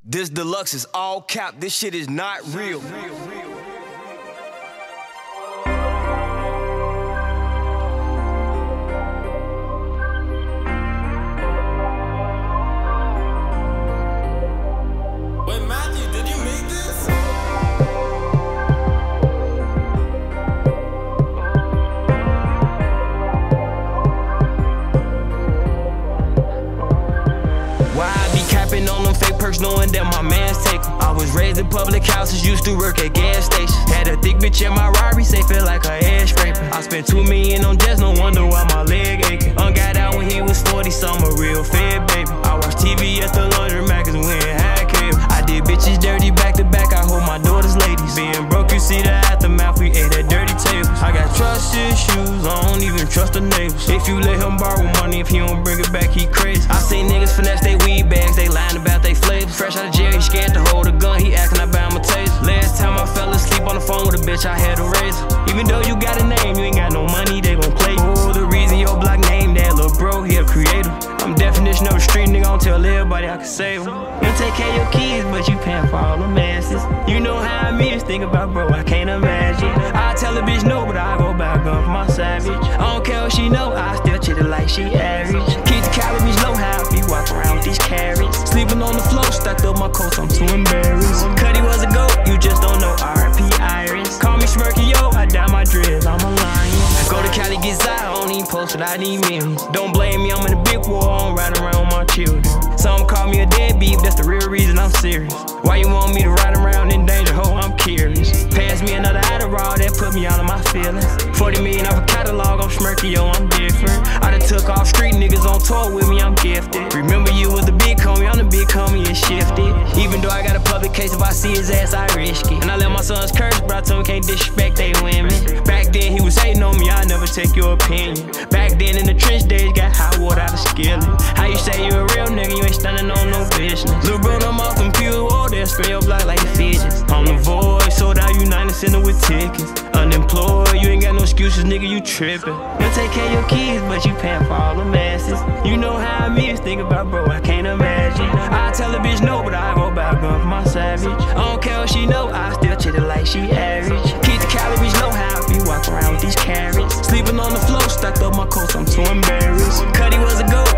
This deluxe is all cap, this shit is not real. Wait, Matthew, did you make this? Why I be capping on them fake perks knowing that my man's taken? I was raised in public houses, used to work at gas stations. Had a thick bitch in my Rari, say feel like a ass scraping. I spent $2 million on jets, no wonder why my leg aching. Got out when he was 40, so I'm a real fed baby. I watch TV at the laundromat cause we ain't had cable. I did bitches dirty back to back, I hold my daughter's ladies. Being broke, you see the aftermath, we ate at dirty tables. I got trust issues, I don't even trust the neighbors. If you let him borrow money, if he don't bring it back, he crazy. I seen niggas finesse they weed bags, they lying about they flavors. Fresh out of jail, he scared to hold a gun, he acting I buy him a taser. Last time I fell asleep on the phone with a bitch, I had a razor. Even though you got a name, you ain't got no money, they gon' play. Oh, the reason your block name that little bro, he a creator. I'm definition of a street nigga, I'll tell everybody I can save him. You take care of your kids, but you paying for all the masses. You know how I mean, think about bro, I can't imagine. I tell a bitch no, but I go buy a gun for my savage. I don't care what she know, I still treat her like she average. Keep the calories low, how I be walking around with these carrots. Sleeping on the floor, stacked up my coats, I'm too embarrassed. Cuddy was a goat, you just don't know, R.I.P. Iris. Call me Smirky, yo, I dye my dreads, I'm a lion. Go to Cali, get Zai, I don't even post it, I need millions. Don't blame me, I'm in a big war, I don't ride around with my children. Some call me a deadbeat, that's the real reason I'm serious. Why you want me to ride around in danger, ho, I'm curious. Pass me another Adderall, that put me out of my feelings. 40 million off a catalog, I'm Smirky, yo, I'm different. I done took off street niggas on tour with me, I'm gifted. Remember you was the big homie, I'm the big homie, it's shifted. Even though I got a public case, if I see his ass, I risk it. And I let my sons curse, but I told him can't disrespect they women. Back then he was hating on me, I never take your opinion. Back then in the trench days, got hot water out of skillet. How you say you a real nigga, you ain't standing on no business. Lil' bro, I'm off them pure water, spray your block like the fidgets. I'm the voice, sold out United Center with tickets. Unemployed, you ain't got no excuses, nigga, you trippin'. You take care of your kids, but you paying for all the masses. You know how I mean, think about bro, I can't imagine. I tell a bitch no, but I go buy a gun for my savage. I don't care what she know, I still treat her like she average. Keep the calories low, how I be walking around with these carrots. Sleeping on the floor, stacked up my coats, I'm too embarrassed. Cuddy was a goat,